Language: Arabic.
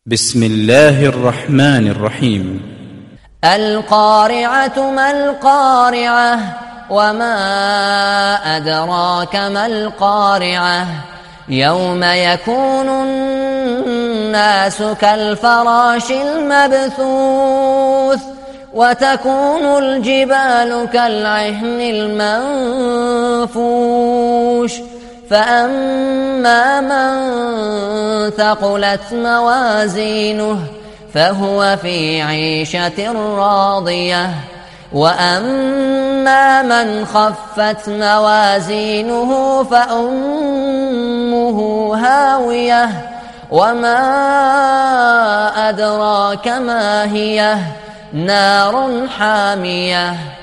بسم الله الرحمن الرحيم. القارعة ما القارعة وما أدراك ما القارعة يوم يكون الناس كالفراش المبثوث وتكون الجبال كالعهن المنفوش فأما من ثقلت موازينه فهو في عيشة راضية وأما من خفت موازينه فأمه هاوية وما أدراك ما هي نار حامية